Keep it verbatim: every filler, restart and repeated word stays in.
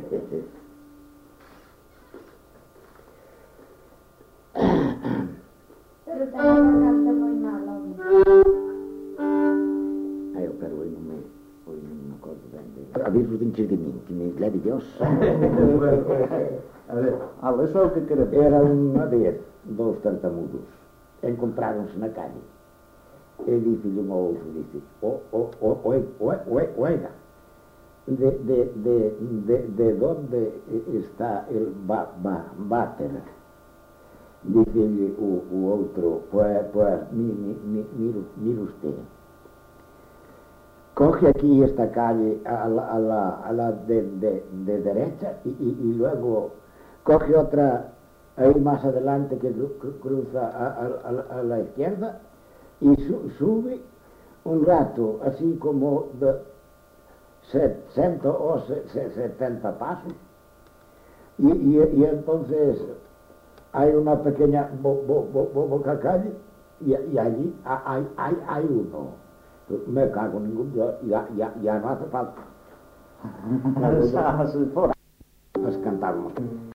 Pero ten a garganta moi mala, home. Ai, eu, pero hoy non me... Hoy non me acordo ben de... A ver, rodinches de min, que me leve Dios. A ver, algo, eso é o que queremos. Era unha vez dous tartamudos. Encontráronse na calle. E dicille un ao outro, dice, o, o, o, oe, oe, oe, oiga, de, de, de, de, de donde está el ba, ba, váter? Dicille o, o outro, pues, pues, mi, mi, mi, mire, mire usted, coge aquí esta calle a la, a la, a la de, de, de derecha y, y, y luego coge otra ahí más adelante que cruza a, a, a, a la izquierda y su, sube un rato, así como de setenta o setenta pasos, y, y, y entonces hay una pequeña bo, bo, bo, bo, boca calle y, y allí hay, hay, hay uno. Me cago en ningún Dios, ya, ya, ya no hace falta. Has cantado.